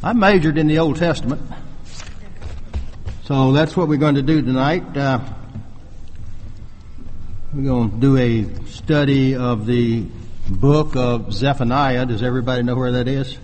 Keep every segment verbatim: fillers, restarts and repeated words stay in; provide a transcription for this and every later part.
I majored in the Old Testament, so that's what we're going to do tonight. Uh, we're going to do a study of the book of Zephaniah. Does everybody know where that is?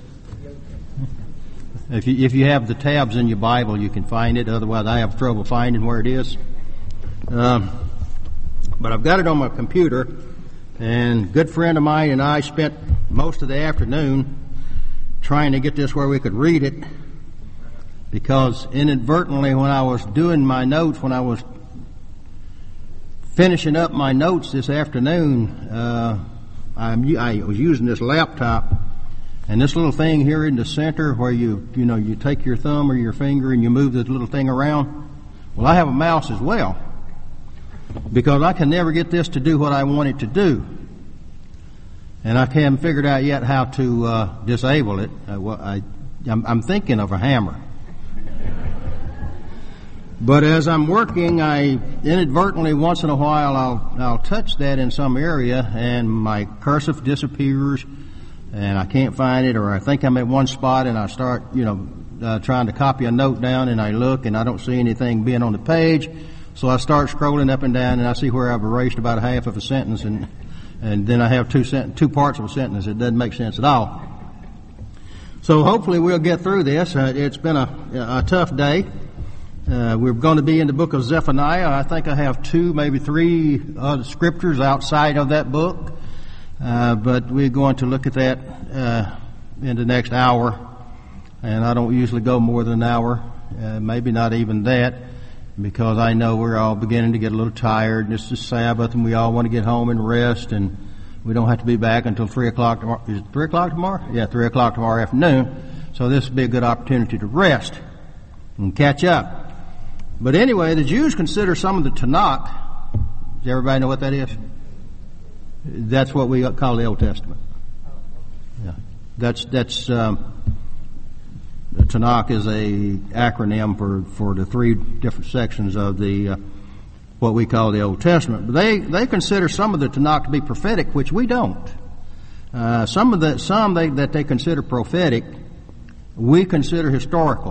If you, if you have the tabs in your Bible, you can find it. Otherwise, I have trouble finding where it is. Um, but I've got it on my computer, and a good friend of mine and I spent most of the afternoon trying to get this where we could read it, because inadvertently when I was doing my notes, when I was finishing up my notes this afternoon, uh, I'm, I was using this laptop, and this little thing here in the center where you, you know, you take your thumb or your finger and you move this little thing around. Well, I have a mouse as well, because I can never get this to do what I want it to do. And I haven't figured out yet how to uh, disable it. Uh, well, I, I'm, I'm thinking of a hammer. But as I'm working, I inadvertently, once in a while, I'll, I'll touch that in some area, and my cursive disappears, and I can't find it, or I think I'm at one spot, and I start, you know, uh, trying to copy a note down, and I look, and I don't see anything being on the page, so I start scrolling up and down, and I see where I've erased about a half of a sentence, and and then I have two sent- two parts of a sentence. It doesn't make sense at all. So hopefully we'll get through this. Uh, it's been a, a tough day. Uh, we're going to be in the book of Zephaniah. I think I have two, maybe three other scriptures outside of that book. Uh, but we're going to look at that uh, in the next hour. And I don't usually go more than an hour, uh, maybe not even that, because I know we're all beginning to get a little tired, and it's the Sabbath, and we all want to get home and rest, and we don't have to be back until three o'clock tomorrow. Is it three o'clock tomorrow? Yeah, three o'clock tomorrow afternoon. So this would be a good opportunity to rest and catch up. But anyway, the Jews consider some of the Tanakh. Does everybody know what that is? That's what we call the Old Testament. Yeah, that's that's. Um, The Tanakh is a acronym for, for the three different sections of the uh, what we call the Old Testament. But they, they consider some of the Tanakh to be prophetic, which we don't. Uh, some of the some they, that they consider prophetic, we consider historical.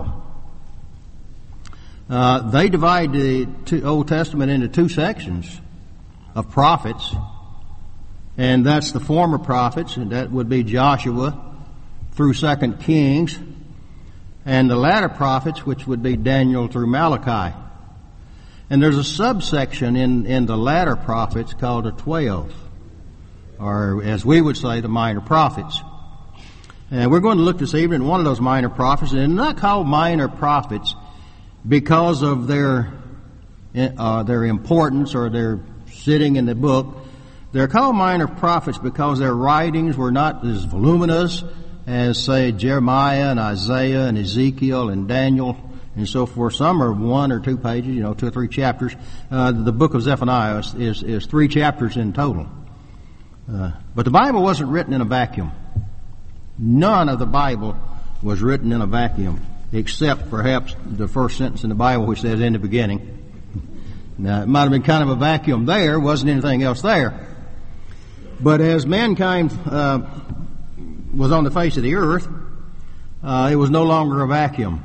Uh, they divide the two, Old Testament into two sections of prophets, and that's the former prophets, and that would be Joshua through Second Kings, and the latter prophets, which would be Daniel through Malachi. And there's a subsection in, in the latter prophets called the twelve, or as we would say, the minor prophets. And we're going to look this evening at one of those minor prophets, and they're not called minor prophets because of their uh, their importance or their sitting in the book. They're called minor prophets because their writings were not as voluminous as, say, Jeremiah and Isaiah and Ezekiel and Daniel and so forth. Some are one or two pages, you know, two or three chapters. Uh, the book of Zephaniah is, is, is three chapters in total. Uh, but the Bible wasn't written in a vacuum. None of the Bible was written in a vacuum, except perhaps the first sentence in the Bible, which says, in the beginning. Now, it might have been kind of a vacuum there. Wasn't anything else there. But as mankind uh, was on the face of the earth, uh, it was no longer a vacuum.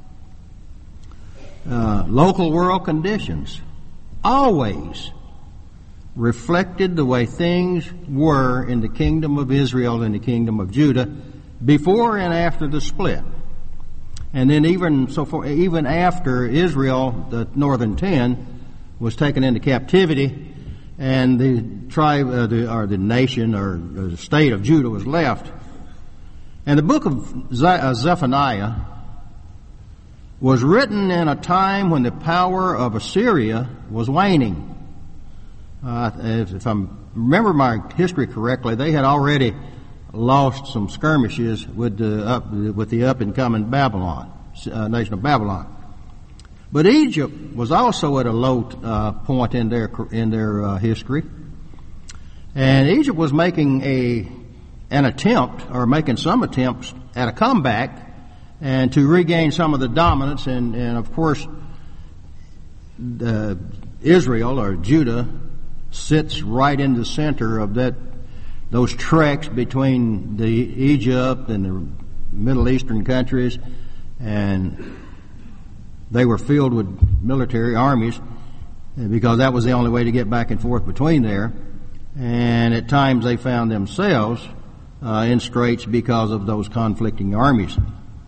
Uh, local world conditions always reflected the way things were in the kingdom of Israel and the kingdom of Judah before and after the split. And then even so for, even after Israel, the northern ten, was taken into captivity, and the tribe, uh, the, or the nation, or, or the state of Judah was left. And the book of Zephaniah was written in a time when the power of Assyria was waning. Uh, if, if I remember my history correctly, they had already lost some skirmishes with the up, with the up and coming Babylon, uh, nation of Babylon. But Egypt was also at a low uh, point in their in their uh, history, and Egypt was making a an attempt, or making some attempts at a comeback, and to regain some of the dominance. And, and of course, uh, Israel or Judah sits right in the center of that those treks between the Egypt and Middle Eastern countries, and they were filled with military armies because that was the only way to get back and forth between there. And at times they found themselves uh, in straits because of those conflicting armies.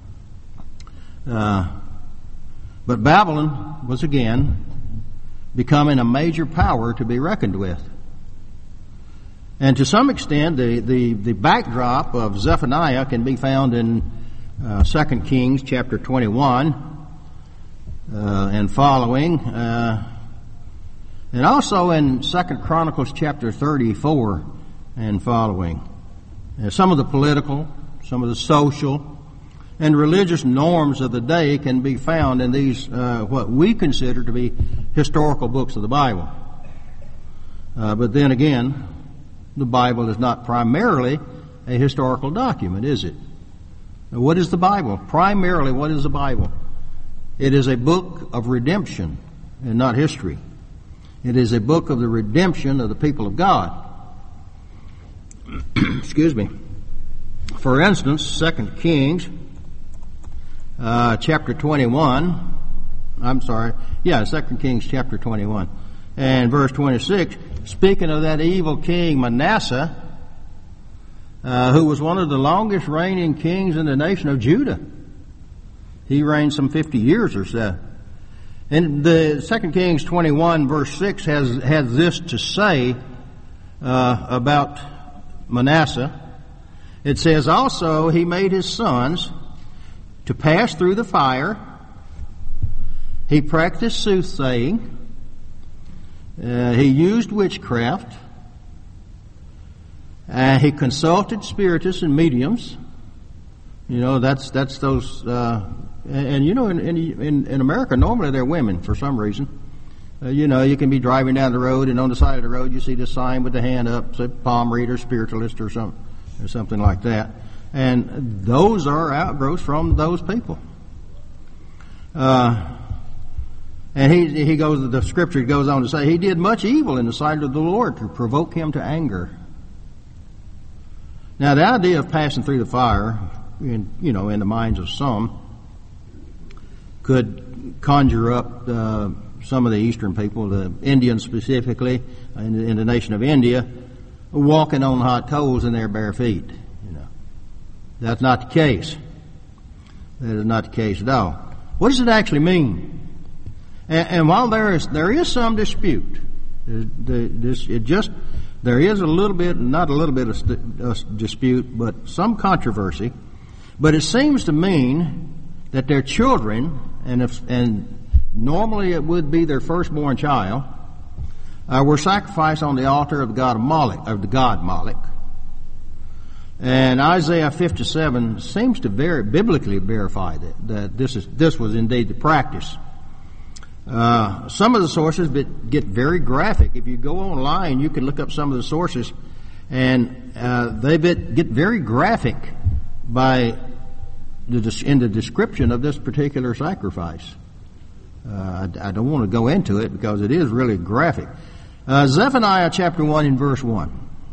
Uh, but Babylon was again becoming a major power to be reckoned with. And to some extent, the, the, the backdrop of Zephaniah can be found in uh, Second Kings chapter twenty-one uh, and following, uh, and also in Second Chronicles chapter thirty-four and following. Uh, some of the political, some of the social, and religious norms of the day can be found in these, uh, what we consider to be historical books of the Bible. Uh, but then again, the Bible is not primarily a historical document, is it? Now, what is the Bible? Primarily, what is the Bible? It is a book of redemption and not history. It is a book of the redemption of the people of God. Excuse me. For instance, Second Kings uh, chapter twenty-one. I'm sorry. Yeah, Second Kings chapter twenty-one and verse twenty-six. Speaking of that evil king Manasseh, uh, who was one of the longest reigning kings in the nation of Judah. He reigned some fifty years or so. And the Second Kings twenty-one verse six has, has this to say uh, about Manasseh. It says, also he made his sons to pass through the fire. He practiced soothsaying. Uh, he used witchcraft. Uh, he consulted spiritists and mediums. You know, that's that's those. Uh, and, and you know, in, in in America, normally they're women for some reason. Uh, you know, you can be driving down the road, and on the side of the road, you see this sign with the hand up, say palm reader, spiritualist, or something, or something like that. And those are outgrowths from those people. Uh, And he he goes. The scripture goes on to say he did much evil in the sight of the Lord to provoke him to anger. Now, the idea of passing through the fire, in, you know, in the minds of some, could conjure up uh, some of the Eastern people, the Indians specifically, in the, in the nation of India, walking on hot coals in their bare feet. You know, that's not the case. That is not the case at all. What does it actually mean? And, and while there is there is some dispute, the, this it just there is a little bit, not a little bit of st- uh, dispute, but some controversy. But it seems to mean that their children, and if and normally it would be their firstborn child, uh, were sacrificed on the altar of the god of Moloch, of the god Moloch. And Isaiah fifty-seven seems to very biblically verify that, that this is this was indeed the practice. Uh, some of the sources get very graphic. If you go online, you can look up some of the sources, and uh, they get very graphic by the, in the description of this particular sacrifice. Uh, I, I don't want to go into it because it is really graphic. Uh, Zephaniah chapter one and verse one.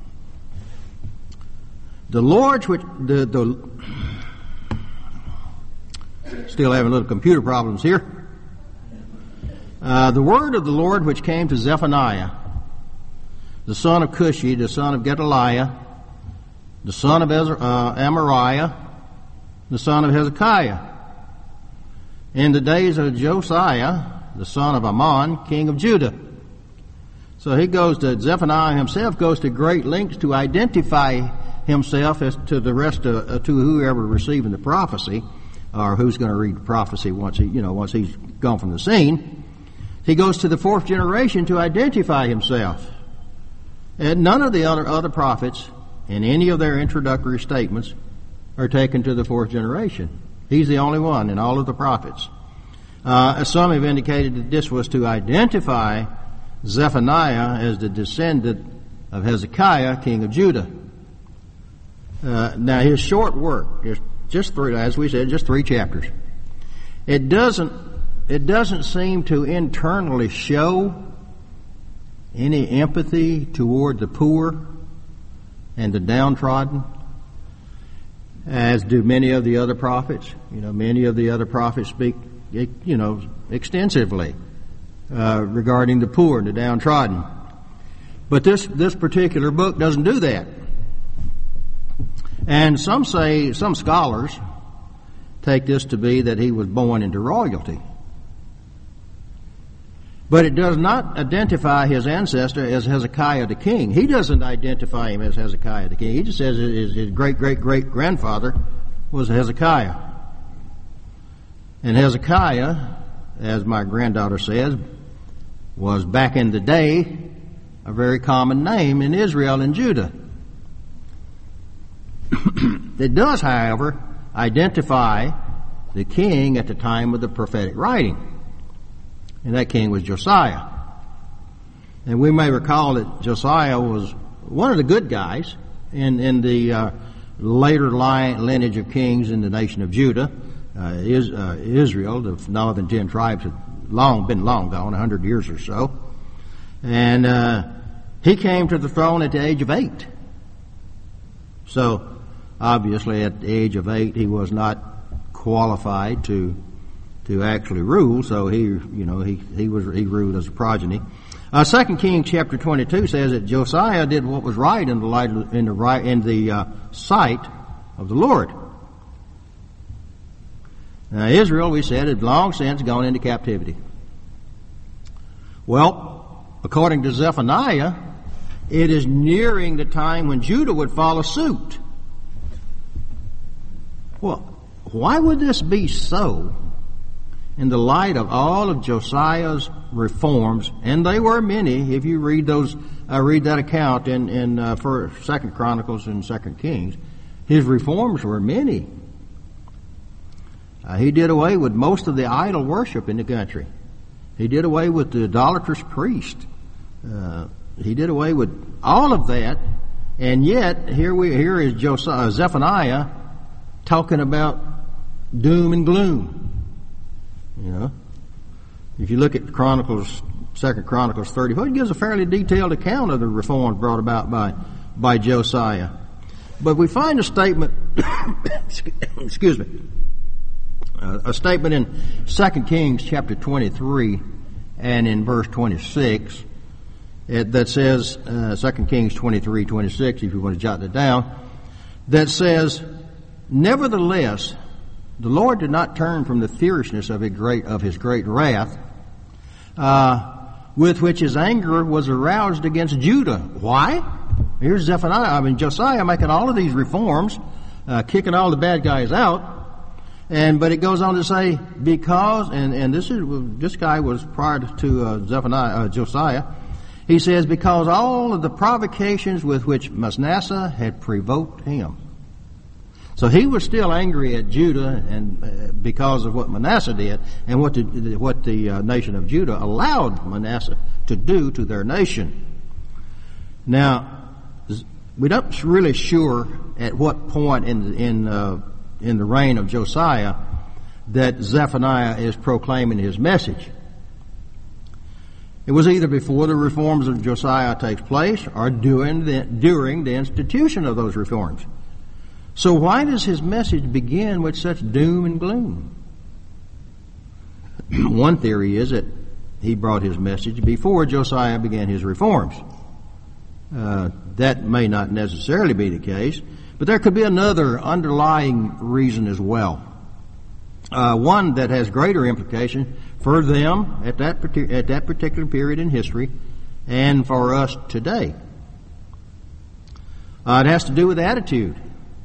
The Lord, which the, the still having little computer problems here. Uh, the word of the Lord which came to Zephaniah, the son of Cushi, the son of Gedaliah, the son of Ezra, uh, Amariah, the son of Hezekiah, in the days of Josiah, the son of Ammon, king of Judah. So he goes to, Zephaniah himself goes to great lengths to identify himself as to the rest of, uh, to whoever receiving the prophecy, or who's going to read the prophecy once he, you know, once he's gone from the scene. He goes to the fourth generation to identify himself. And none of the other, other prophets in any of their introductory statements are taken to the fourth generation. He's the only one in all of the prophets. Uh, some have indicated that this was to identify Zephaniah as the descendant of Hezekiah, king of Judah. Uh, now his short work is just three, as we said, just three chapters. It doesn't It doesn't seem to internally show any empathy toward the poor and the downtrodden. as do many of the other prophets. You know, many of the other prophets speak, you know, extensively uh, regarding the poor and the downtrodden. But this this particular book doesn't do that. And some say, some scholars take this to be that he was born into royalty. But it does not identify his ancestor as Hezekiah the king. He doesn't identify him as Hezekiah the king. He just says his, his great-great-great-grandfather was Hezekiah. And Hezekiah, as my granddaughter says, was back in the day a very common name in Israel and Judah. It does, however, identify the king at the time of the prophetic writing. And that king was Josiah. And we may recall that Josiah was one of the good guys in, in the uh, later line, lineage of kings in the nation of Judah. Uh, is, uh, Israel, the northern ten tribes, had long been long gone, a hundred years or so. And uh, he came to the throne at the age of eight. So, obviously, at the age of eight, he was not qualified to to actually rule. So he, you know, he he was he ruled as a progeny. Uh, Second Kings chapter twenty-two says that Josiah did what was right in the light in the right in the uh, sight of the Lord. Now, Israel, we said, had long since gone into captivity. Well, according to Zephaniah, it is nearing the time when Judah would follow suit. Well, why would this be so in the light of all of Josiah's reforms? And they were many. If you read those, uh, read that account in in uh, for Second Chronicles and Second Kings, his reforms were many. Uh, he did away with most of the idol worship in the country. He did away with the idolatrous priest. Uh, he did away with all of that, and yet here we here is Josiah, Zephaniah talking about doom and gloom. You know, if you look at Chronicles, Second Chronicles thirty-four, it gives a fairly detailed account of the reforms brought about by by Josiah. But we find a statement, excuse me, uh, a statement in Second Kings chapter twenty-three and in verse twenty-six it, that says, uh, Second Kings twenty-three twenty-six, if you want to jot that down, that says, "Nevertheless, the Lord did not turn from the fierceness of his great, of his great wrath, uh, with which his anger was aroused against Judah." Why? Here's Zephaniah, I mean Josiah making all of these reforms, uh, kicking all the bad guys out, and but it goes on to say, because, and, and this is this guy was prior to uh, Zephaniah, uh, Josiah. He says, because all of the provocations with which Manasseh had provoked him. So he was still angry at Judah, and uh, because of what Manasseh did, and what the what the uh, nation of Judah allowed Manasseh to do to their nation. Now, we're not really sure at what point in in uh, in the reign of Josiah that Zephaniah is proclaiming his message. It was either before the reforms of Josiah takes place, or during the, during the institution of those reforms. So why does his message begin with such doom and gloom? One theory is that he brought his message before Josiah began his reforms. Uh, that may not necessarily be the case, but there could be another underlying reason as well. Uh, one that has greater implication for them at that partic- at that particular period in history, and for us today. Uh, it has to do with attitude,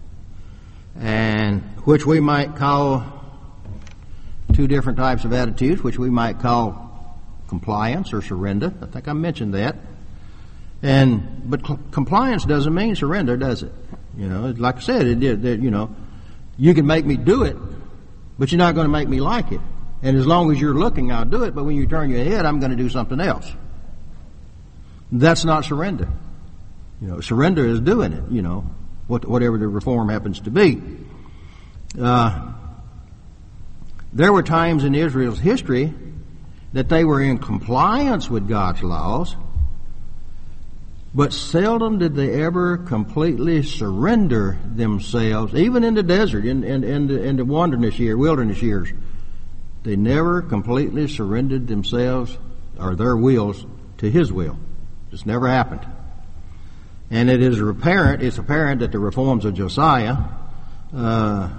and which we might call two different types of attitudes, which we might call compliance or surrender. I think I mentioned that. And but cl- compliance doesn't mean surrender, does it? You know, like I said, it did. That, you know, you can make me do it, but you're not going to make me like it. And as long as you're looking, I'll do it. But when you turn your head, I'm going to do something else. That's not surrender. You know, surrender is doing it. You know, what, whatever the reform happens to be. Uh, there were times in Israel's history that they were in compliance with God's laws, But seldom did they ever completely surrender themselves, even in the desert, in, in, in, the, in the wilderness year, wilderness years. They never completely surrendered themselves or their wills to His will. This never happened. And it is apparent, it's apparent that the reforms of Josiah uh,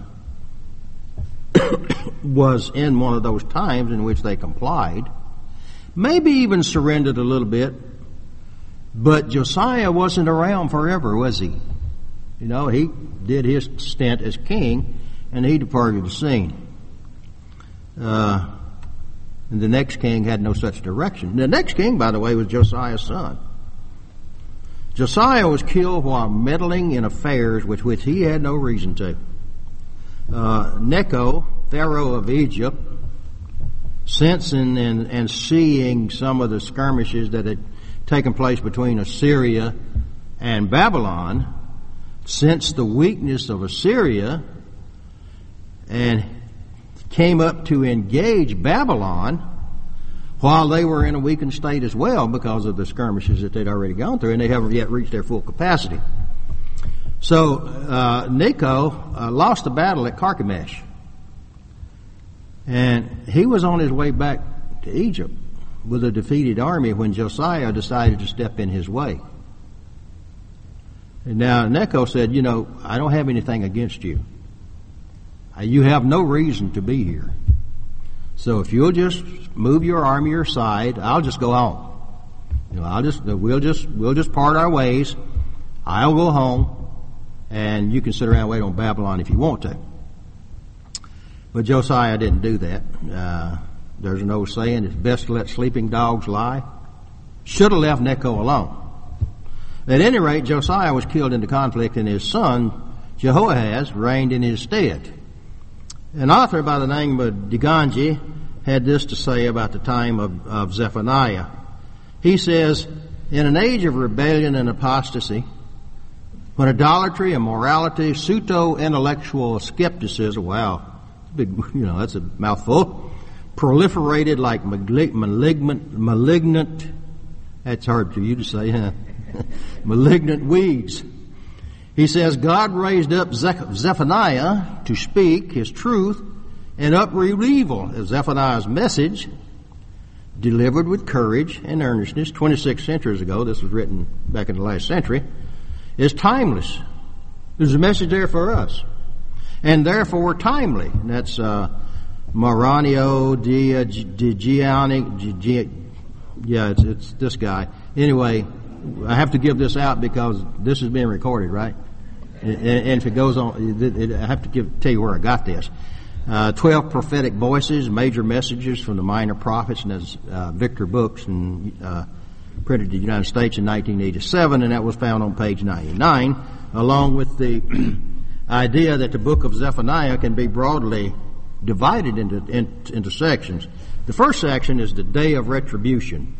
was in one of those times in which they complied, maybe even surrendered a little bit. But Josiah wasn't around forever, was he? You know, he did his stint as king, and he departed the scene. Uh, and the next king had no such direction. The next king, by the way, was Josiah's son. Josiah was killed while meddling in affairs with which he had no reason to. Uh, Necho, Pharaoh of Egypt, sensing and, and seeing some of the skirmishes that had taken place between Assyria and Babylon, sensed the weakness of Assyria and came up to engage Babylon while they were in a weakened state as well because of the skirmishes that they'd already gone through, and they haven't yet reached their full capacity. So uh, Necho uh, lost the battle at Carchemish, and he was on his way back to Egypt with a defeated army when Josiah decided to step in his way. And now Necho said, you know, I don't have anything against you. You have no reason to be here. So if you'll just move your army aside, I'll just go home. You know, I'll just we'll just we'll just part our ways. I'll go home, and you can sit around and wait on Babylon if you want to. But Josiah didn't do that. Uh, there's an old saying, it's best to let sleeping dogs lie. Should have left Necho alone. At any rate, Josiah was killed in the conflict, and his son Jehoahaz reigned in his stead. An author by the name of Diganji had this to say about the time of, of Zephaniah. He says, in an age of rebellion and apostasy, when idolatry, immorality, pseudo-intellectual skepticism, wow, big, you know, that's a mouthful, proliferated like malignant, malignant, that's hard for you to say, huh? malignant weeds. He says, God raised up Zephaniah to speak His truth and uproot evil. Zephaniah's message, delivered with courage and earnestness twenty-six centuries ago, this was written back in the last century, is timeless. There's a message there for us. And therefore timely. And that's uh, Maranio Di Gianni. Yeah, it's, it's this guy. Anyway, I have to give this out because this is being recorded, right? And, and if it goes on, it, it, I have to give, tell you where I got this. Uh, Twelve prophetic voices, major messages from the minor prophets, and that's uh, Victor Books, and uh, printed in the United States in nineteen eighty-seven, and that was found on page ninety-nine, along with the idea that the book of Zephaniah can be broadly divided into, in, into sections. The first section is the day of retribution.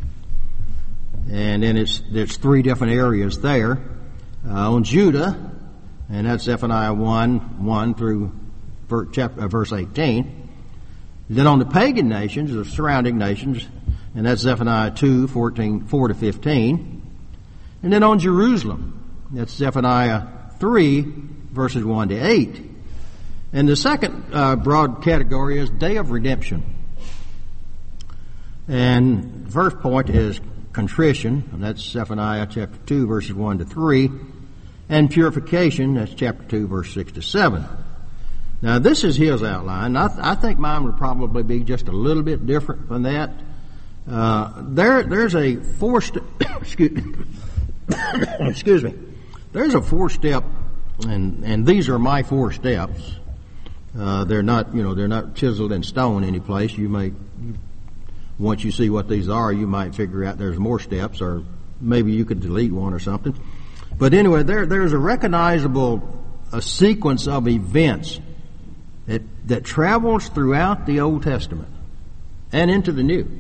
And then it's, there's three different areas there. Uh, on Judah, and that's Zephaniah one, one through ver, chapter, uh, verse eighteen. Then on the pagan nations, the surrounding nations, and that's Zephaniah two, fourteen, four to fifteen. And then on Jerusalem, that's Zephaniah three, verses one to eight. And the second uh, broad category is Day of Redemption. And the first point is contrition, and that's Zephaniah chapter two, verses one to three, and purification, that's chapter two, verse six to seven. Now, this is his outline. I, th- I think mine would probably be just a little bit different from that. Uh, there, there's a four step, excuse, excuse me, there's a four step, and, and these are my four steps. Uh, they're not, you know, they're not chiseled in stone any place. You may, once you see what these are, you might figure out there's more steps, or maybe you could delete one or something. But anyway, there there's a recognizable a sequence of events that that travels throughout the Old Testament and into the New.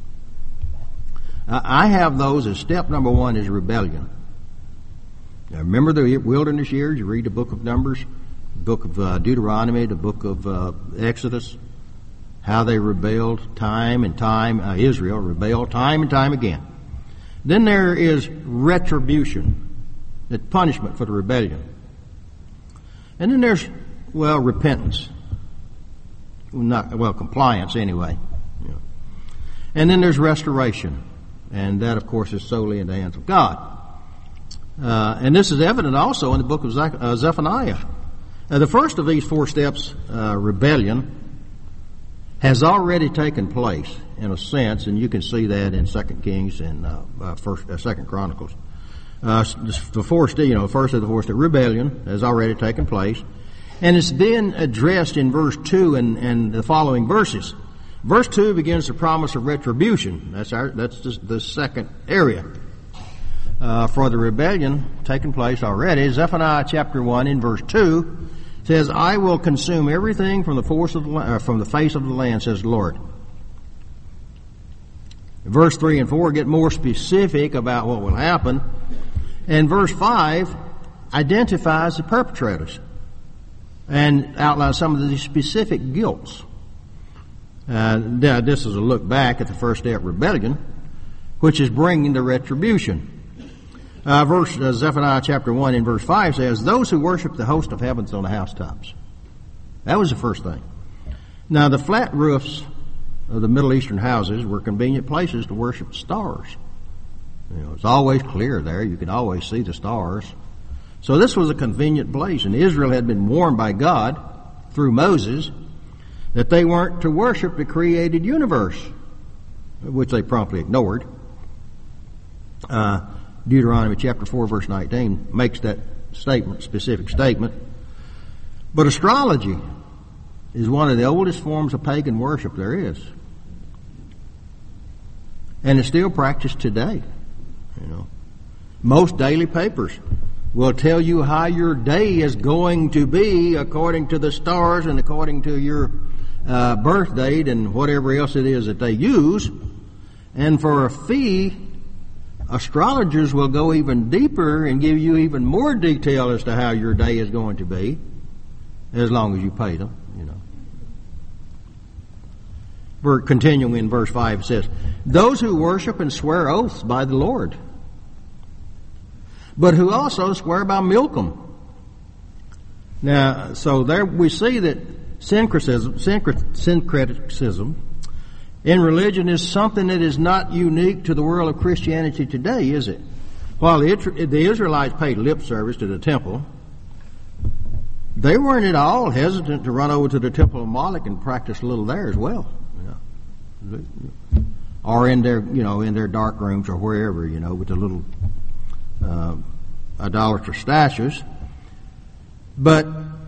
Uh, I have those as step number one is rebellion. Now, remember the wilderness years? You read the book of Numbers, the book of uh, Deuteronomy, the book of uh, Exodus. How they rebelled time and time, uh, Israel rebelled time and time again. Then there is retribution, the punishment for the rebellion. And then there's, well, repentance. Not, well, compliance anyway. Yeah. And then there's restoration. And that, of course, is solely in the hands of God. Uh, and this is evident also in the book of Zech- uh, Zephaniah. Uh, the first of these four steps, uh, rebellion, has already taken place in a sense, and you can see that in Second Kings and uh, uh, First, uh, Second Chronicles. Uh, the first, you know, first of the four steps, rebellion has already taken place, and it's been addressed in verse two and, and the following verses. Verse two begins the promise of retribution. That's our, that's the, the second area. Uh, for the rebellion taking place already. Zephaniah chapter one in verse two says, I will consume everything from the force of the, uh, from the face of the land, says the Lord. Verse three and four get more specific about what will happen. And verse five identifies the perpetrators and outlines some of the specific guilts. Uh, this is a look back at the first step, rebellion, which is bringing the retribution. Uh, verse uh, Zephaniah chapter one in verse five says, those who worship the host of heavens on the housetops. That was the first thing. Now, the flat roofs of the Middle Eastern houses were convenient places to worship stars. You know, it's always clear there. You can always see the stars. So this was a convenient place, and Israel had been warned by God through Moses that they weren't to worship the created universe, which they promptly ignored. Uh, Deuteronomy chapter four verse nineteen makes that statement, specific statement. But astrology is one of the oldest forms of pagan worship there is. And it's still practiced today. You know, most daily papers will tell you how your day is going to be according to the stars and according to your uh, birth date and whatever else it is that they use. And for a fee, astrologers will go even deeper and give you even more detail as to how your day is going to be, as long as you pay them, you know. We're continuing in verse five, it says, those who worship and swear oaths by the Lord, but who also swear by Milcom. Now, so there we see that syncretism, syncretism in religion is something that is not unique to the world of Christianity today, is it? While the, the Israelites paid lip service to the temple, they weren't at all hesitant to run over to the temple of Moloch and practice a little there as well. You know. Or in their, you know, in their dark rooms or wherever, you know, with the little uh, idolatrous statues. But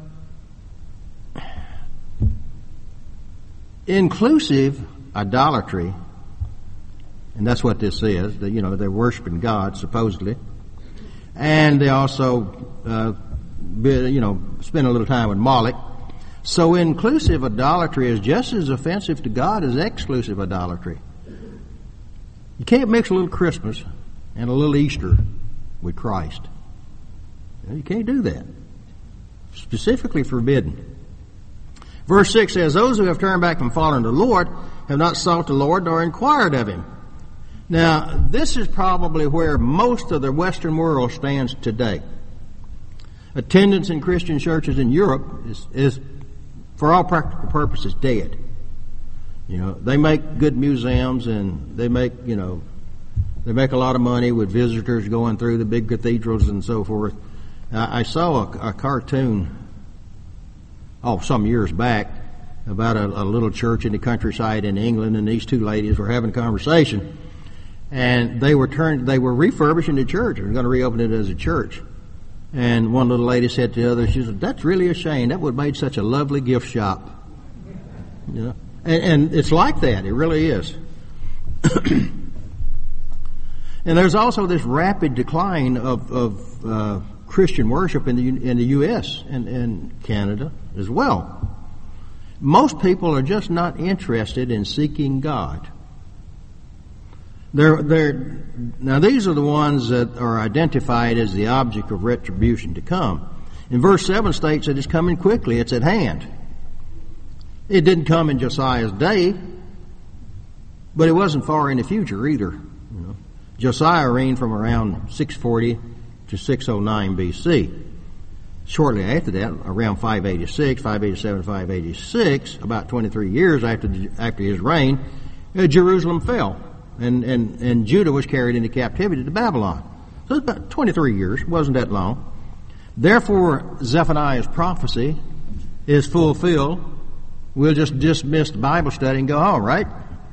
inclusive idolatry, and that's what this is, that, you know, they're worshiping God, supposedly, and they also, uh, be, you know, spend a little time with Moloch. So inclusive idolatry is just as offensive to God as exclusive idolatry. You can't mix a little Christmas and a little Easter with Christ. You know, you can't do that. Specifically forbidden. Verse six says, those who have turned back from following the Lord have not sought the Lord nor inquired of Him. Now, this is probably where most of the Western world stands today. Attendance in Christian churches in Europe is, is for all practical purposes, dead. You know, they make good museums and they make, you know, they make a lot of money with visitors going through the big cathedrals and so forth. Uh, I saw a, a cartoon, oh, some years back, about a, a little church in the countryside in England, and these two ladies were having a conversation, and they were turned, they were refurbishing the church. They were going to reopen it as a church. And one little lady said to the other, she said, "That's really a shame. That would have made such a lovely gift shop." You know, and, and it's like that. It really is. And there's also this rapid decline of, of uh, Christian worship in the in the U S and, and Canada as well. Most people are just not interested in seeking God. They're, they're, now these are the ones that are identified as the object of retribution to come. In verse seven states that it's coming quickly, it's at hand. It didn't come in Josiah's day, but it wasn't far in the future either. You know. Josiah reigned from around six forty to six oh nine B C. Shortly after that, around five eighty-six, five eighty-seven, five eighty-six, about twenty-three years after after his reign, uh, Jerusalem fell, and, and, and Judah was carried into captivity to Babylon. So it's about twenty-three years. It wasn't that long. Therefore, Zephaniah's prophecy is fulfilled. We'll just dismiss the Bible study and go home, right?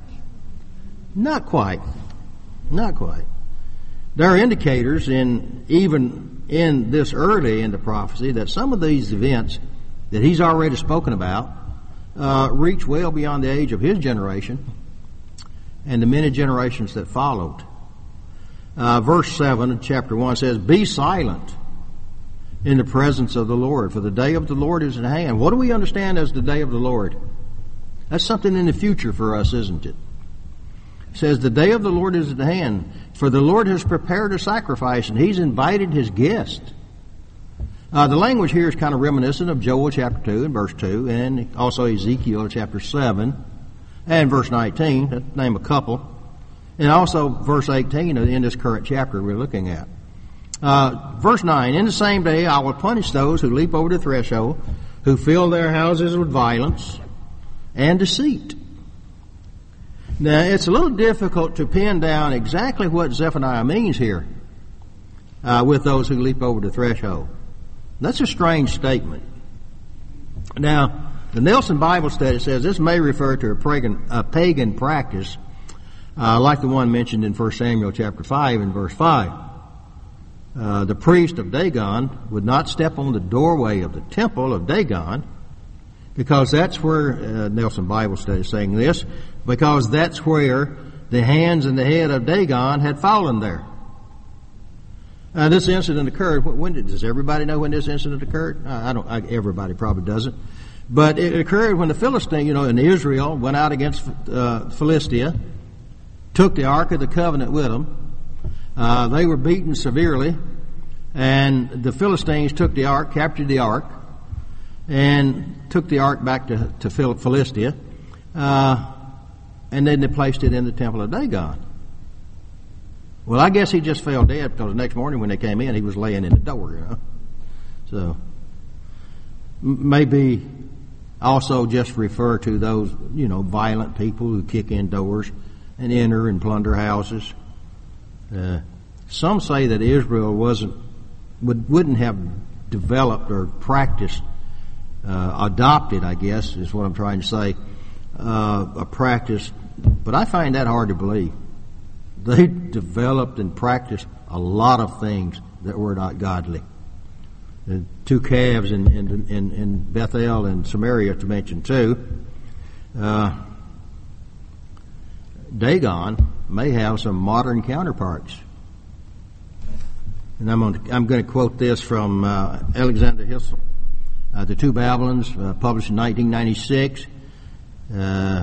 Not quite. Not quite. There are indicators in even in this early in the prophecy that some of these events that he's already spoken about uh, reach well beyond the age of his generation and the many generations that followed. Uh, verse seven of chapter one says, "Be silent in the presence of the Lord, for the day of the Lord is at hand." What do we understand as the day of the Lord? That's something in the future for us, isn't it? It says, the day of the Lord is at hand, for the Lord has prepared a sacrifice, and he's invited his guest. Uh, the language here is kind of reminiscent of Joel chapter two and verse two, and also Ezekiel chapter seven and verse nineteen, to name a couple, and also verse eighteen in this current chapter we're looking at. Uh, verse nine, "In the same day I will punish those who leap over the threshold, who fill their houses with violence and deceit." Now, it's a little difficult to pin down exactly what Zephaniah means here uh, with those who leap over the threshold. That's a strange statement. Now, the Nelson Bible Study says this may refer to a pagan, a pagan practice uh, like the one mentioned in First Samuel chapter five and verse five. Uh, the priest of Dagon would not step on the doorway of the temple of Dagon, because that's where, uh, Nelson Bible Study is saying this, because that's where the hands and the head of Dagon had fallen there. Uh, this incident occurred, when did, does everybody know when this incident occurred? Uh, I don't, I, everybody probably doesn't. But it occurred when the Philistine, you know, in Israel, went out against uh, Philistia, took the Ark of the Covenant with them. Uh, they were beaten severely, and the Philistines took the Ark, captured the Ark, and took the Ark back to, to Philistia, uh, and then they placed it in the temple of Dagon. Well, I guess he just fell dead, because the next morning when they came in, he was laying in the door, you know. So, maybe also just refer to those, you know, violent people who kick in doors and enter and plunder houses. Uh, some say that Israel wasn't, would, wouldn't have developed or practiced, uh, adopted, I guess, is what I'm trying to say, uh, a practice, but I find that hard to believe. They developed and practiced a lot of things that were not godly. The two calves in, in, in, in Bethel and Samaria, to mention two. Uh, Dagon may have some modern counterparts. And I'm going to, I'm going to quote this from uh, Alexander Hissel, uh, The Two Babylons, uh, published in nineteen ninety-six. Uh,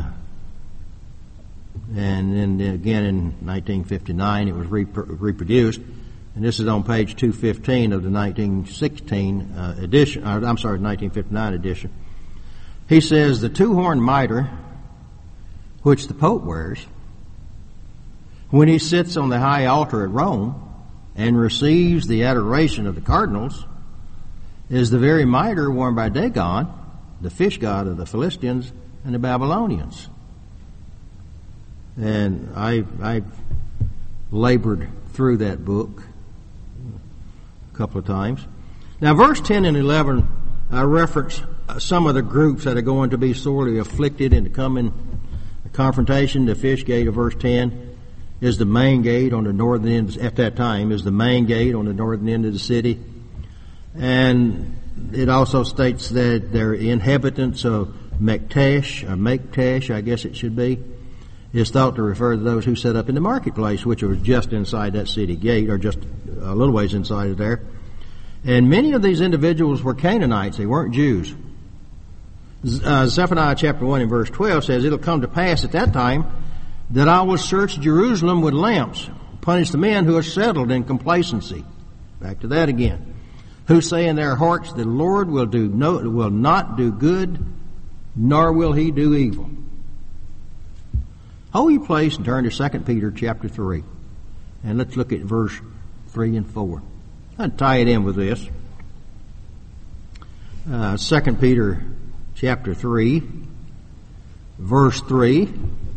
and then again in nineteen fifty-nine it was rep- reproduced. And this is on page two fifteen of the nineteen sixteen uh, edition, or, I'm sorry, nineteen fifty-nine edition. He says, "The two-horned mitre, which the Pope wears, when he sits on the high altar at Rome and receives the adoration of the cardinals, is the very mitre worn by Dagon, the fish god of the Philistines and the Babylonians." And I, I've labored through that book a couple of times. Now, verse ten and eleven uh, reference uh, some of the groups that are going to be sorely afflicted in the coming confrontation. The fish gate of verse ten is the main gate on the northern end, at that time, is the main gate on the northern end of the city. And it also states that they're inhabitants of Mektesh, or Mektesh, I guess it should be, is thought to refer to those who set up in the marketplace, which was just inside that city gate, or just a little ways inside of there. And many of these individuals were Canaanites. They weren't Jews. Uh, Zephaniah chapter one and verse twelve says, "It'll come to pass at that time that I will search Jerusalem with lamps, punish the men who are settled in complacency." Back to that again. "Who say in their hearts, the Lord will do no, will not do good, nor will he do evil." Hold your place and turn to Second Peter chapter three And let's look at verse three and four. I'd tie it in with this. Uh, Second Peter chapter three, verse three.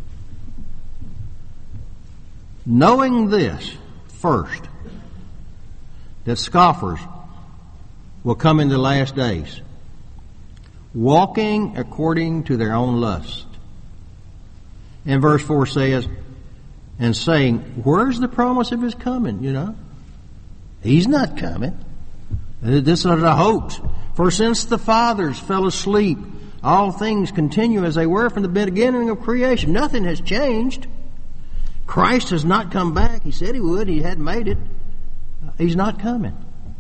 Knowing this first, that scoffers will come in the last days, walking according to their own lust. And verse four says, and saying, where's the promise of his coming, you know? He's not coming. This is a hoax. For since the fathers fell asleep, all things continue as they were from the beginning of creation. Nothing has changed. Christ has not come back. He said he would. He hadn't made it. He's not coming.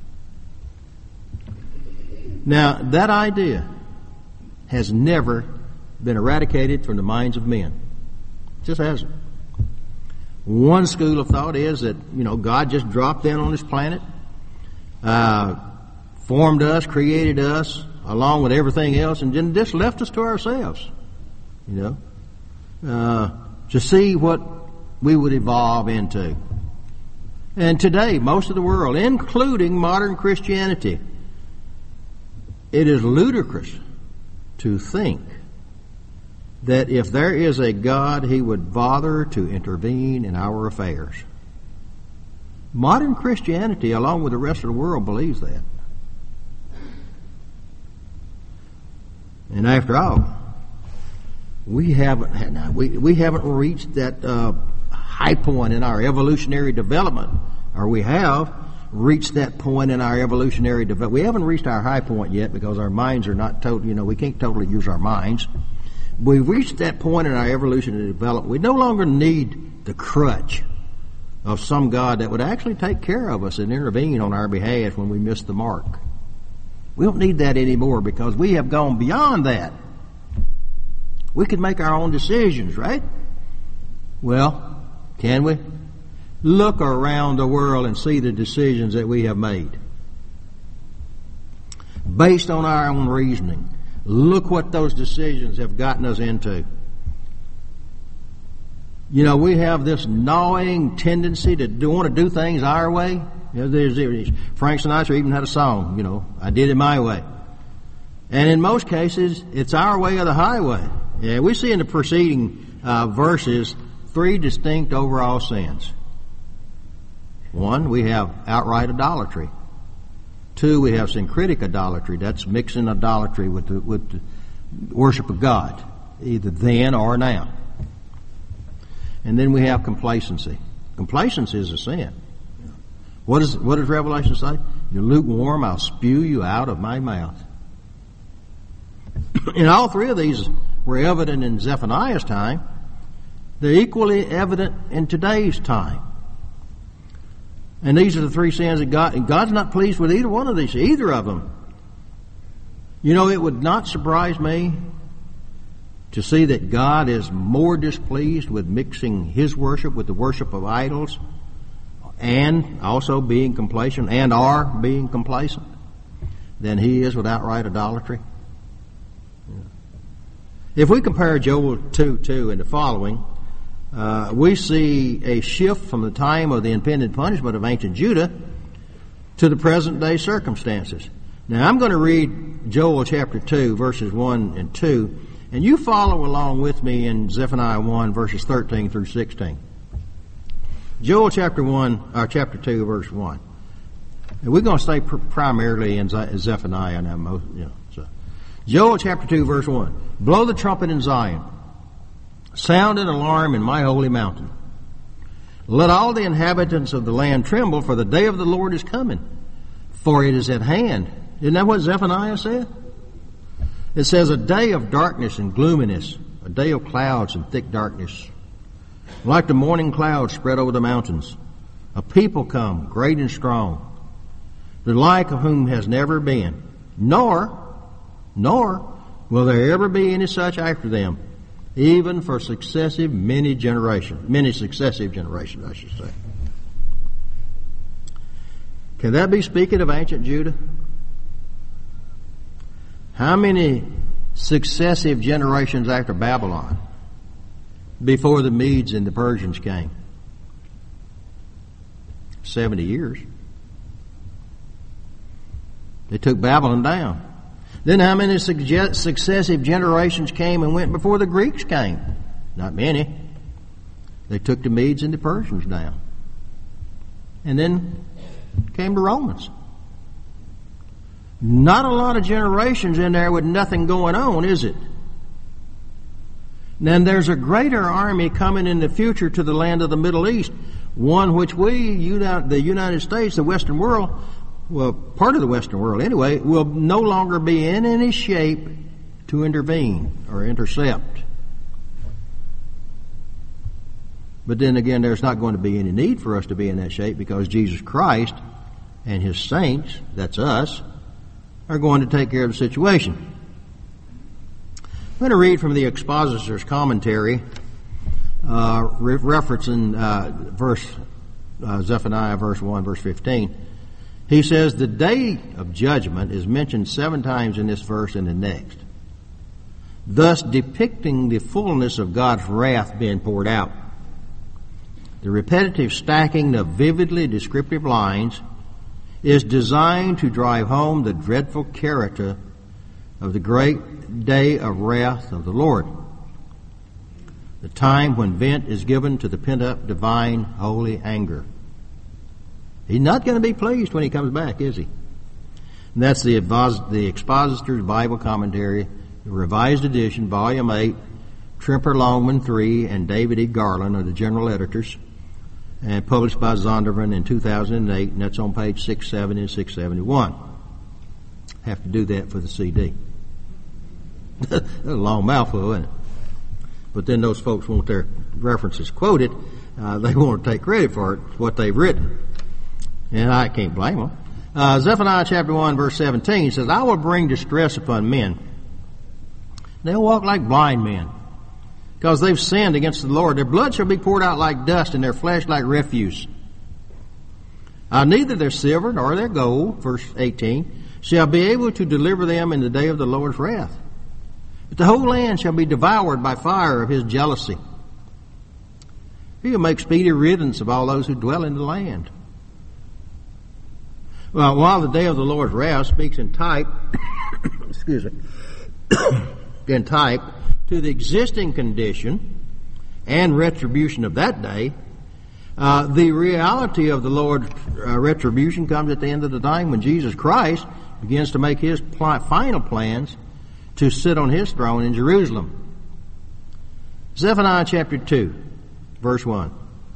Now, that idea has never been eradicated from the minds of men. It just hasn't. One school of thought is that, you know, God just dropped in on this planet, uh, formed us, created us, along with everything else, and then just left us to ourselves, you know, uh, to see what we would evolve into. And today, most of the world, including modern Christianity, it is ludicrous to think that if there is a God, He would bother to intervene in our affairs. Modern Christianity, along with the rest of the world, believes that. And after all, we haven't we we haven't reached that uh, high point in our evolutionary development, or we have reached that point in our evolutionary development. We haven't reached our high point yet because our minds are not total. You know, we can't totally use our minds. We've reached that point in our evolutionary development. We no longer need the crutch of some God that would actually take care of us and intervene on our behalf when we miss the mark. We don't need that anymore because we have gone beyond that. We can make our own decisions, right? Well, can we? Look around the world and see the decisions that we have made. Based on our own reasoning. Look what those decisions have gotten us into. You know, we have this gnawing tendency to do, want to do things our way. You know, there's, there's, Frank Sinatra even had a song, you know, I did it my way. And in most cases, it's our way or the highway. Yeah, we see in the preceding uh, verses three distinct overall sins. One, we have outright idolatry. Two, we have syncretic idolatry. That's mixing idolatry with the, with the worship of God, either then or now. And then we have complacency. Complacency is a sin. What, is, what does Revelation say? You're lukewarm, I'll spew you out of my mouth. And all three of these were evident in Zephaniah's time. They're equally evident in today's time. And these are the three sins that God, and God's not pleased with either one of these, either of them. You know, it would not surprise me to see that God is more displeased with mixing His worship with the worship of idols and also being complacent and are being complacent than He is with outright idolatry. If we compare Joel two two and the following, Uh, we see a shift from the time of the impending punishment of ancient Judah to the present day circumstances. Now I'm going to read Joel chapter two verses one and two, and you follow along with me in Zephaniah one verses thirteen through sixteen. Joel chapter one, or chapter two verse one. And we're going to stay pr- primarily in Zephaniah now. Most, you know, so. Joel chapter two verse one. Blow the trumpet in Zion. Sound an alarm in my holy mountain. Let all the inhabitants of the land tremble, for the day of the Lord is coming, for it is at hand. Isn't that what Zephaniah said? It says a day of darkness and gloominess, a day of clouds and thick darkness. Like the morning clouds spread over the mountains, a people come, great and strong, the like of whom has never been, nor, nor will there ever be any such after them, even for successive many generations, many successive generations, I should say. Can that be speaking of ancient Judah? How many successive generations after Babylon before the Medes and the Persians came? seventy years. They took Babylon down. Then how many successive generations came and went before the Greeks came? Not many. They took the Medes and the Persians down. And then came the Romans. Not a lot of generations in there with nothing going on, is it? Then there's a greater army coming in the future to the land of the Middle East, one which we, the United States, the Western world, well, part of the Western world anyway, will no longer be in any shape to intervene or intercept. But then again, there's not going to be any need for us to be in that shape because Jesus Christ and His saints, that's us, are going to take care of the situation. I'm going to read from the Expositor's Commentary, uh, re- referencing uh, verse uh, Zephaniah, verse one, verse fifteen. He says, the day of judgment is mentioned seven times in this verse and the next, thus depicting the fullness of God's wrath being poured out. The repetitive stacking of vividly descriptive lines is designed to drive home the dreadful character of the great day of wrath of the Lord, the time when vent is given to the pent-up divine holy anger. He's not going to be pleased when He comes back, is He? And that's the, the Expositor's Bible Commentary, the Revised Edition, Volume eight, Trimper Longman three, and David E. Garland are the general editors, and published by Zondervan in two thousand eight, and that's on page six seventy and six seventy-one. Have to do that for the C D. That's a long mouthful, isn't it? But then those folks want their references quoted. Uh, they want to take credit for it, what they've written. And I can't blame them. Uh, Zephaniah chapter one, verse seventeen says, I will bring distress upon men. They'll walk like blind men, because they've sinned against the Lord. Their blood shall be poured out like dust, and their flesh like refuse. Uh, neither their silver nor their gold, verse eighteen, shall be able to deliver them in the day of the Lord's wrath. But the whole land shall be devoured by fire of His jealousy. He will make speedy riddance of all those who dwell in the land. Well, while the day of the Lord's wrath speaks in type, excuse me, in type to the existing condition and retribution of that day, uh, the reality of the Lord's uh, retribution comes at the end of the time when Jesus Christ begins to make His pl- final plans to sit on His throne in Jerusalem. Zephaniah chapter two, verse one.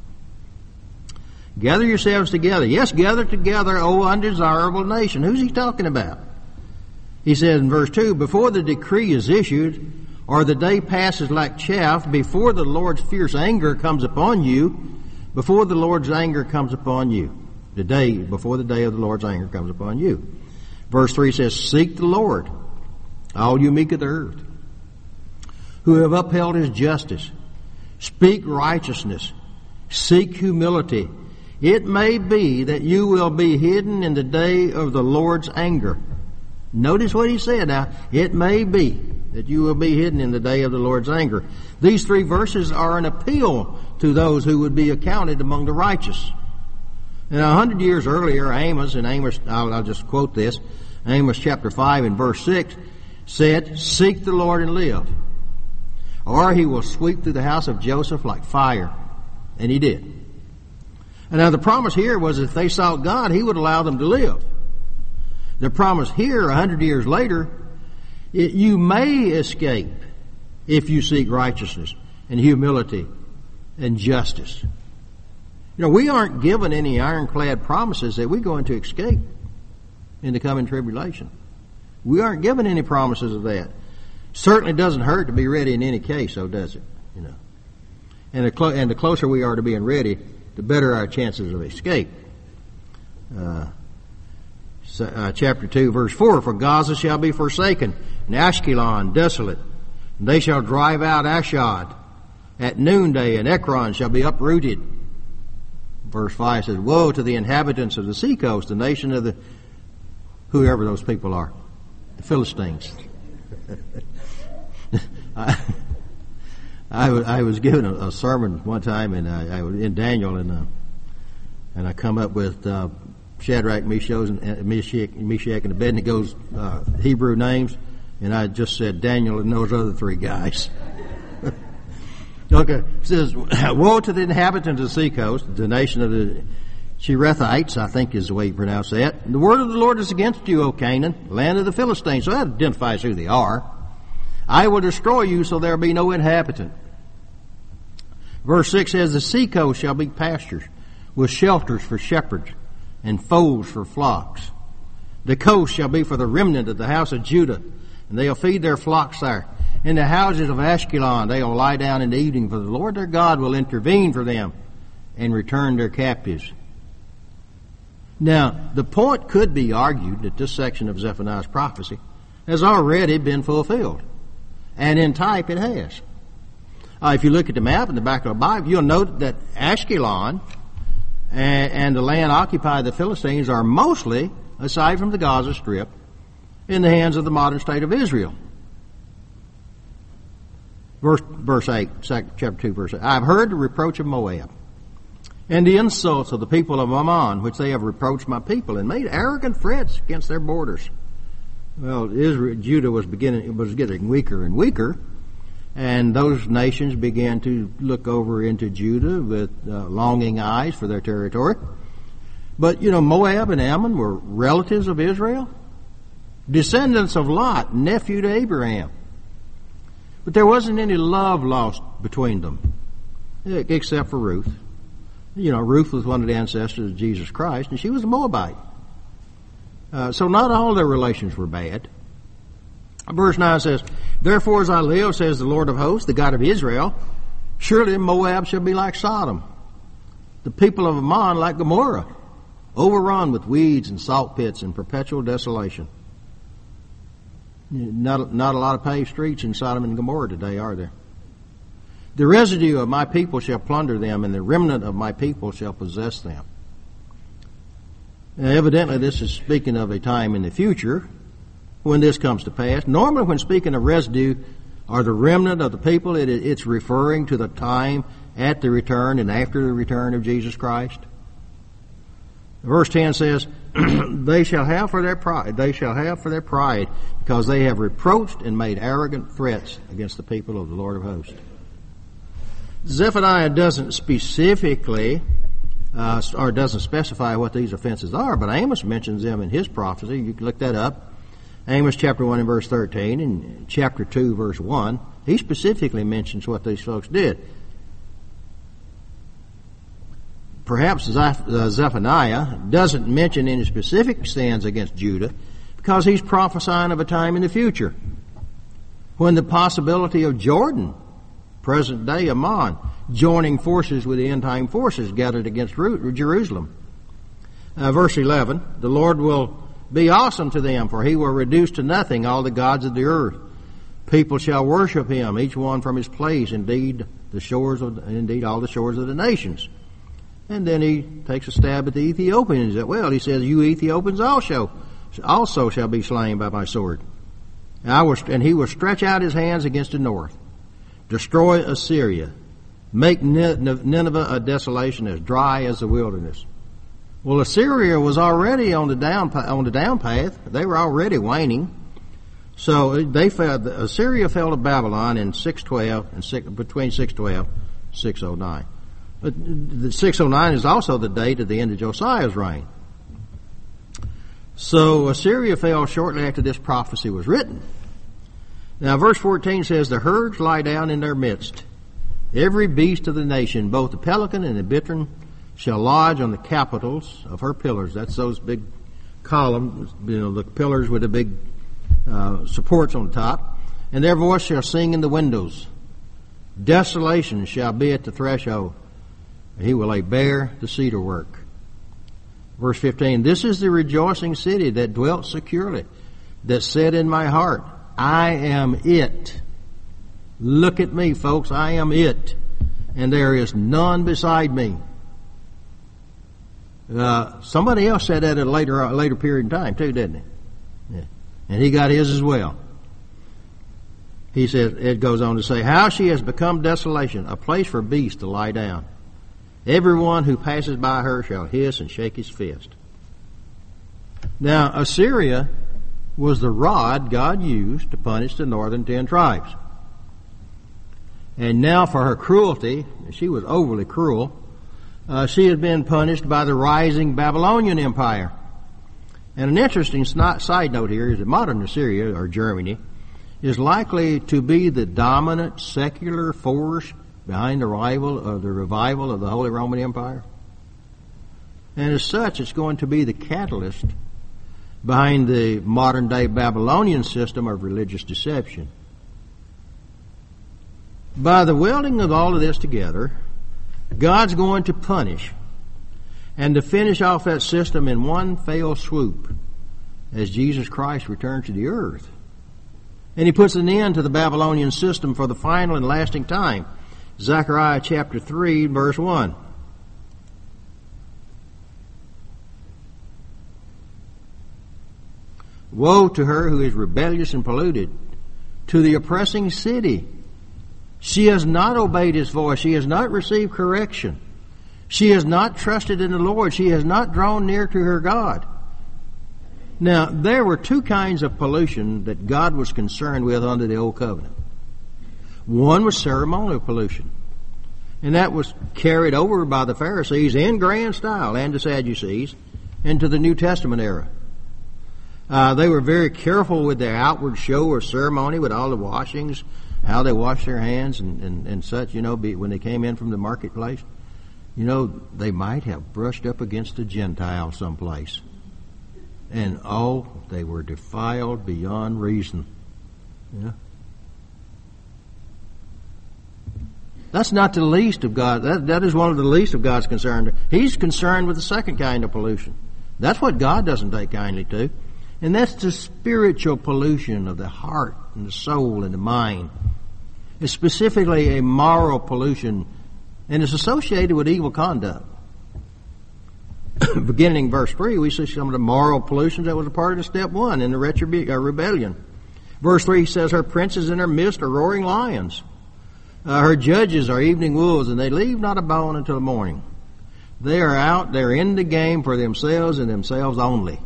Gather yourselves together. Yes, gather together, O undesirable nation. Who's He talking about? He says in verse two, before the decree is issued, or the day passes like chaff, before the Lord's fierce anger comes upon you, before the Lord's anger comes upon you. The day, before the day of the Lord's anger comes upon you. Verse three says, seek the Lord, all you meek of the earth, who have upheld His justice. Speak righteousness. Seek humility. It may be that you will be hidden in the day of the Lord's anger. Notice what He said now. It may be that you will be hidden in the day of the Lord's anger. These three verses are an appeal to those who would be accounted among the righteous. And a hundred years earlier, Amos, and Amos, I'll, I'll just quote this, Amos chapter five and verse six, said, seek the Lord and live, or He will sweep through the house of Joseph like fire. And He did. And now the promise here was if they sought God, He would allow them to live. The promise here, a hundred years later, it, you may escape if you seek righteousness and humility and justice. You know, we aren't given any ironclad promises that we're going to escape in the coming tribulation. We aren't given any promises of that. Certainly doesn't hurt to be ready in any case, though, does it? You know, and the, clo- and the closer we are to being ready, the better our chances of escape. Uh, so, uh, chapter two, verse four, for Gaza shall be forsaken, and Ashkelon desolate, and they shall drive out Ashdod. At noonday, and Ekron shall be uprooted. Verse five says, woe to the inhabitants of the seacoast, the nation of the, whoever those people are, the Philistines. I, I, I was given a, a sermon one time in, uh, I was in Daniel, and uh, and I come up with uh, Shadrach, Meshach, and Meshach, Meshach and Abednego's uh, Hebrew names, and I just said Daniel and those other three guys. Okay, it says, woe to the inhabitants of the seacoast, the nation of the Cherethites, I think is the way you pronounce that. The word of the Lord is against you, O Canaan, land of the Philistines. So that identifies who they are. I will destroy you, so there will be no inhabitant. Verse six says, the seacoast shall be pastures, with shelters for shepherds, and folds for flocks. The coast shall be for the remnant of the house of Judah, and they'll feed their flocks there. In the houses of Ashkelon they will lie down in the evening, for the Lord their God will intervene for them and return their captives. Now, the point could be argued that this section of Zephaniah's prophecy has already been fulfilled. And in type it has. Uh, if you look at the map in the back of the Bible, you'll note that Ashkelon and, and the land occupied by the Philistines are mostly, aside from the Gaza Strip, in the hands of the modern state of Israel. Verse, verse eight, chapter two, verse eight. I have heard the reproach of Moab, and the insults of the people of Ammon, which they have reproached my people, and made arrogant threats against their borders. Well, Israel, Judah was beginning, was getting weaker and weaker, and those nations began to look over into Judah with uh, longing eyes for their territory. But, you know, Moab and Ammon were relatives of Israel, descendants of Lot, nephew to Abraham. But there wasn't any love lost between them, except for Ruth. You know, Ruth was one of the ancestors of Jesus Christ, and she was a Moabite. Uh, so not all their relations were bad. Verse nine says, therefore as I live, says the Lord of hosts, the God of Israel, surely Moab shall be like Sodom, the people of Ammon like Gomorrah, overrun with weeds and salt pits and perpetual desolation. Not, not a lot of paved streets in Sodom and Gomorrah today, are there? The residue of my people shall plunder them, and the remnant of my people shall possess them. Now, evidently, this is speaking of a time in the future when this comes to pass. Normally, when speaking of residue or the remnant of the people, it, it's referring to the time at the return and after the return of Jesus Christ. Verse ten says, they shall have for their pride, they shall have for their pride, because they have reproached and made arrogant threats against the people of the Lord of hosts. Zephaniah doesn't specifically, uh, or doesn't specify what these offenses are, but Amos mentions them in his prophecy. You can look that up. Amos chapter one and verse thirteen, and chapter two verse one, he specifically mentions what these folks did. Perhaps Zephaniah doesn't mention any specific sins against Judah because he's prophesying of a time in the future when the possibility of Jordan, present day Ammon, joining forces with the end time forces gathered against Jerusalem. Uh, verse eleven, the Lord will be awesome to them, for he will reduce to nothing all the gods of the earth. People shall worship him, each one from his place, indeed the shores of, indeed all the shores of the nations. And then he takes a stab at the Ethiopians. Well, he says, you Ethiopians also, also shall be slain by my sword. And, I will, and he will stretch out his hands against the north, destroy Assyria, make Nineveh a desolation as dry as the wilderness. Well, Assyria was already on the down on the down path. They were already waning. So they fell. Assyria fell to Babylon in six twelve and six, between six twelve and six oh nine. But the six oh nine is also the date of the end of Josiah's reign. So Assyria fell shortly after this prophecy was written. Now, verse fourteen says, the herds lie down in their midst. Every beast of the nation, both the pelican and the bittern, shall lodge on the capitals of her pillars. That's those big columns, you know, the pillars with the big uh, supports on the top. And their voice shall sing in the windows. Desolation shall be at the threshold. He will lay bare the cedar work. Verse fifteen, this is the rejoicing city that dwelt securely, that said in my heart, I am it. Look at me, folks, I am it, and there is none beside me. Uh, somebody else said that at a later, a later period in time too, didn't he? Yeah. And he got his as well. He says, it goes on to say, how she has become desolation, a place for beasts to lie down. Everyone who passes by her shall hiss and shake his fist. Now, Assyria was the rod God used to punish the northern ten tribes. And now for her cruelty, she was overly cruel, uh, she had been punished by the rising Babylonian Empire. And an interesting side note here is that modern Assyria, or Germany, is likely to be the dominant secular force behind the revival of the revival of the Holy Roman Empire. And as such, it's going to be the catalyst behind the modern-day Babylonian system of religious deception. By the welding of all of this together, God's going to punish and to finish off that system in one fell swoop as Jesus Christ returns to the earth. And he puts an end to the Babylonian system for the final and lasting time. Zechariah chapter three, verse one. Woe to her who is rebellious and polluted, to the oppressing city. She has not obeyed his voice. She has not received correction. She has not trusted in the Lord. She has not drawn near to her God. Now, there were two kinds of pollution that God was concerned with under the Old Covenant. One was ceremonial pollution, and that was carried over by the Pharisees in grand style and the Sadducees into the New Testament era. Uh, they were very careful with their outward show or ceremony, with all the washings, how they washed their hands and, and, and such, you know, be, when they came in from the marketplace. You know, they might have brushed up against a Gentile someplace. And oh, they were defiled beyond reason. Yeah. That's not the least of God. That, that is one of the least of God's concern. He's concerned with the second kind of pollution. That's what God doesn't take kindly to. And that's the spiritual pollution of the heart and the soul and the mind. It's specifically a moral pollution, and it's associated with evil conduct. Beginning in verse three, we see some of the moral pollutions that was a part of step one in the retribu- uh, rebellion. Verse three says, her princes in her midst are roaring lions. Uh, her judges are evening wolves, and they leave not a bone until the morning. They are out, they're in the game for themselves and themselves only.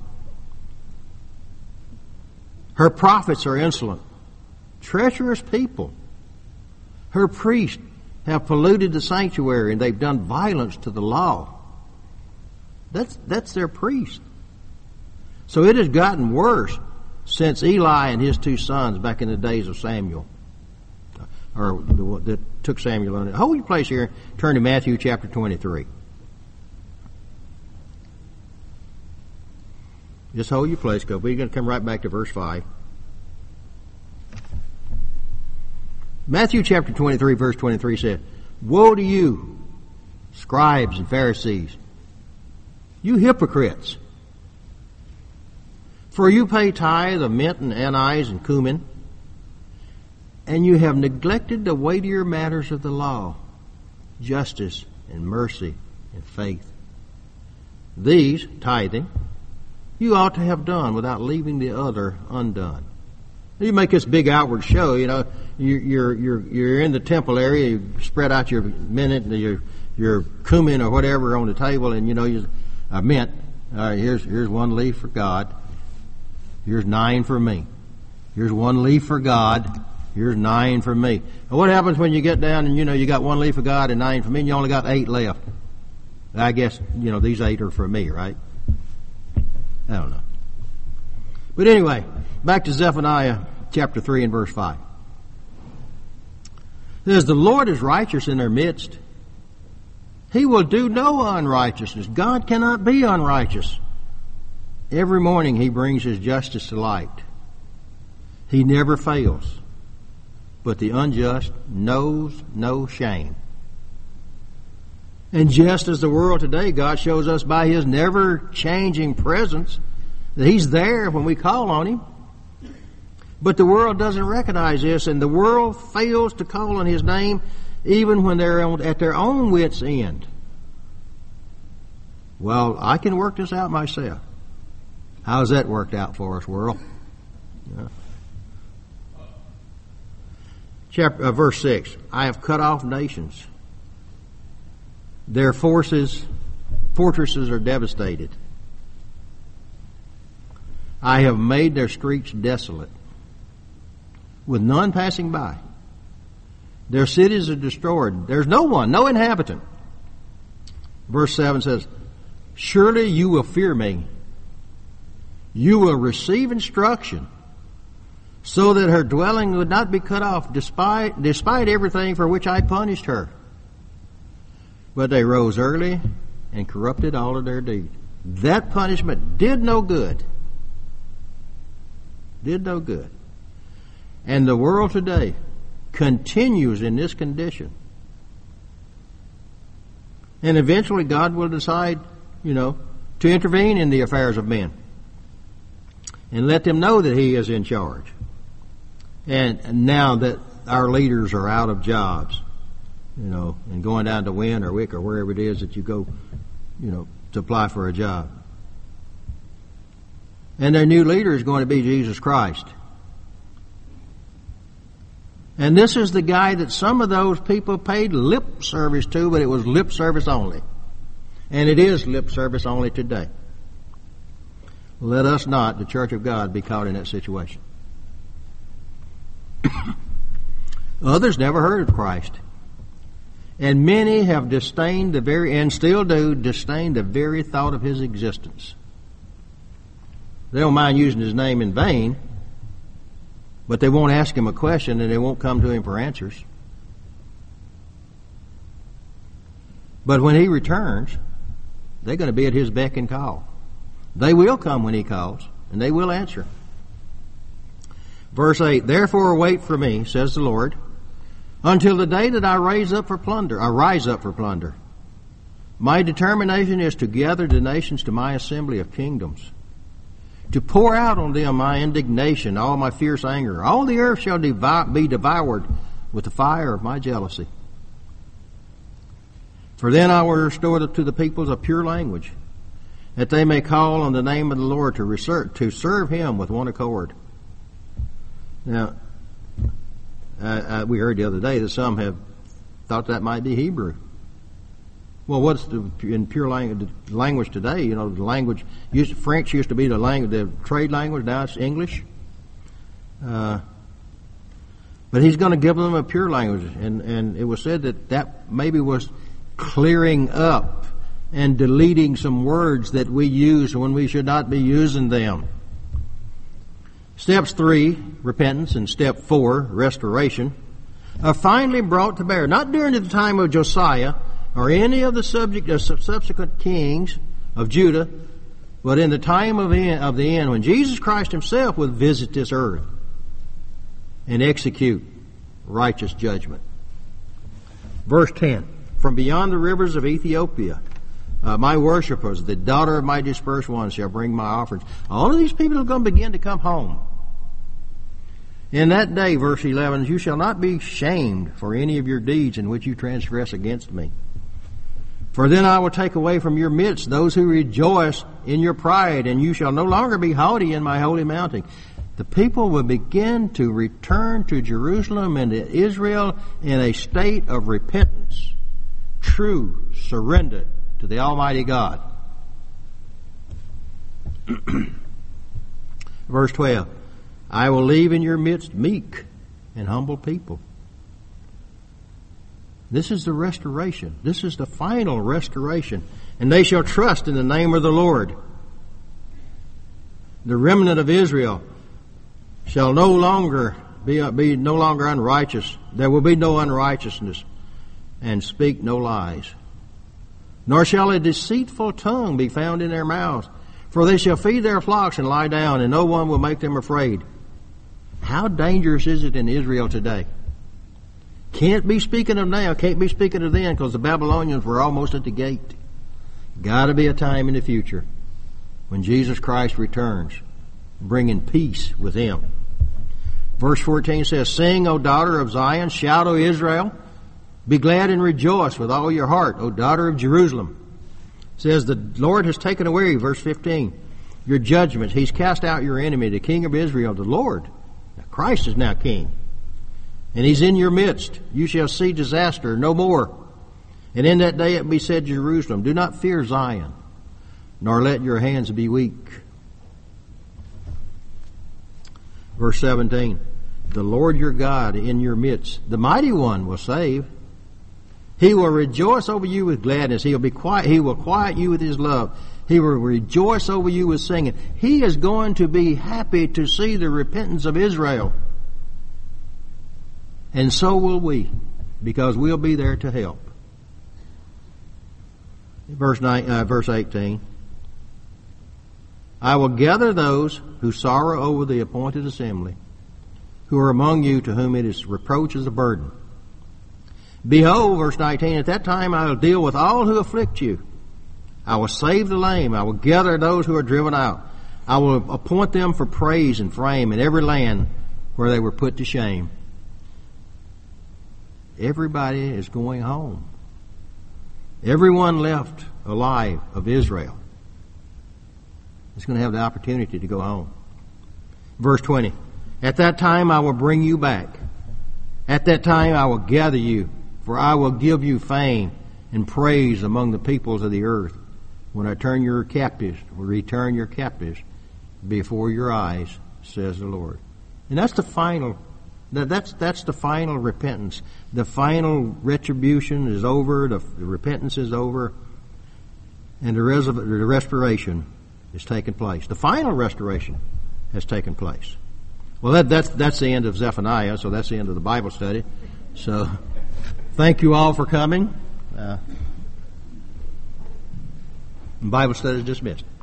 Her prophets are insolent, treacherous people. Her priests have polluted the sanctuary, and they've done violence to the law. That's, that's their priest. So it has gotten worse since Eli and his two sons back in the days of Samuel, or the, that took Samuel on it. Hold your place here. Turn to Matthew chapter twenty-three. Just hold your place, because we're going to come right back to verse five. Matthew chapter twenty-three, verse twenty-three said, woe to you, scribes and Pharisees, you hypocrites! For you pay tithe of mint and anise and cumin, and you have neglected the weightier matters of the law, justice and mercy and faith. These, tithing, you ought to have done without leaving the other undone. You make this big outward show, you know, you're you're you're in the temple area, you spread out your mint and your your cumin or whatever on the table, and you know you uh, mint. All right, here's here's one leaf for God. Here's nine for me. Here's one leaf for God. Here's nine for me. Now, what happens when you get down and you know you got one leaf for God and nine for me, and you only got eight left? I guess you know these eight are for me, right? I don't know. But anyway, back to Zephaniah chapter three and verse five. It says, the Lord is righteous in their midst. He will do no unrighteousness. God cannot be unrighteous. Every morning he brings his justice to light. He never fails. But the unjust knows no shame. And just as the world today, God shows us by his never-changing presence that he's there when we call on him. But the world doesn't recognize this, and the world fails to call on his name even when they're at their own wits' end. Well, I can work this out myself. How's that worked out for us, world? Yeah. Chapter, uh, verse six, I have cut off nations. Their forces, fortresses are devastated. I have made their streets desolate, with none passing by. Their cities are destroyed. There's no one, no inhabitant. Verse seven says, surely you will fear me. You will receive instruction, so that her dwelling would not be cut off, despite, despite everything for which I punished her. But they rose early and corrupted all of their deeds. That punishment did no good. Did no good. And the world today continues in this condition. And eventually God will decide, you know, to intervene in the affairs of men and let them know that He is in charge. And now that our leaders are out of jobs, you know, and going down to Wynn or Wick or wherever it is that you go, you know, to apply for a job. And their new leader is going to be Jesus Christ. And this is the guy that some of those people paid lip service to, but it was lip service only. And it is lip service only today. Let us not, the Church of God, be caught in that situation. Others never heard of Christ. And many have disdained the very, and still do, disdain the very thought of His existence. They don't mind using His name in vain, but they won't ask Him a question and they won't come to Him for answers. But when He returns, they're going to be at His beck and call. They will come when He calls, and they will answer. Verse eight, therefore wait for me, says the Lord, until the day that I raise up for plunder, I rise up for plunder. My determination is to gather the nations to my assembly of kingdoms, to pour out on them my indignation, all my fierce anger. All the earth shall devour, be devoured with the fire of my jealousy. For then I will restore to the peoples a pure language, that they may call on the name of the Lord to, reserve, to serve Him with one accord. Now, uh, uh, we heard the other day that some have thought that might be Hebrew. Well, what's the, in pure language, language today? You know, the language used, French used to be the language, the trade language. Now it's English. Uh, but He's going to give them a pure language, and and it was said that that maybe was clearing up and deleting some words that we use when we should not be using them. Steps three, repentance, and step four, restoration, are finally brought to bear, not during the time of Josiah or any of the subject of subsequent kings of Judah, but in the time of, end, of the end when Jesus Christ Himself would visit this earth and execute righteous judgment. Verse ten, from beyond the rivers of Ethiopia, uh, my worshipers, the daughter of my dispersed ones, shall bring my offerings. All of these people are going to begin to come home. In that day, verse eleven, you shall not be shamed for any of your deeds in which you transgress against me. For then I will take away from your midst those who rejoice in your pride, and you shall no longer be haughty in my holy mountain. The people will begin to return to Jerusalem and to Israel in a state of repentance, true surrender to the Almighty God. Verse twelve, I will leave in your midst meek and humble people. This is the restoration. This is the final restoration. And they shall trust in the name of the Lord. The remnant of Israel shall no longer be, be no longer unrighteous. There will be no unrighteousness, and speak no lies. Nor shall a deceitful tongue be found in their mouths. For they shall feed their flocks and lie down, and no one will make them afraid. How dangerous is it in Israel today? Can't be speaking of now, can't be speaking of then, because the Babylonians were almost at the gate. Got to be a time in the future when Jesus Christ returns, bringing peace with Him. Verse fourteen says, sing, O daughter of Zion, shout, O Israel, be glad and rejoice with all your heart, O daughter of Jerusalem. It says, the Lord has taken away, verse fifteen, your judgments. He's cast out your enemy, the King of Israel, the Lord. Now, Christ is now King, and He's in your midst. You shall see disaster no more. And in that day it will be said to Jerusalem, do not fear Zion, nor let your hands be weak. Verse seventeen, the Lord your God in your midst, the mighty one will save. He will rejoice over you with gladness. He'll be quiet. He will quiet you with his love. He will rejoice over you with singing. He is going to be happy to see the repentance of Israel. And so will we, because we'll be there to help. Verse nine, uh, verse eighteen. I will gather those who sorrow over the appointed assembly, who are among you to whom it is reproach as a burden. Behold, verse nineteen, at that time I will deal with all who afflict you. I will save the lame. I will gather those who are driven out. I will appoint them for praise and fame in every land where they were put to shame. Everybody is going home. Everyone left alive of Israel is going to have the opportunity to go home. Verse twenty, at that time I will bring you back. At that time I will gather you, for I will give you fame and praise among the peoples of the earth, when I turn your captives, will return your captives before your eyes, says the Lord. And that's the final, that, that's, that's the final repentance. The final retribution is over, the, the repentance is over, and the, res, the restoration is taking place. The final restoration has taken place. Well, that, that's, that's the end of Zephaniah, so that's the end of the Bible study. So, thank you all for coming. Uh, Bible study is dismissed.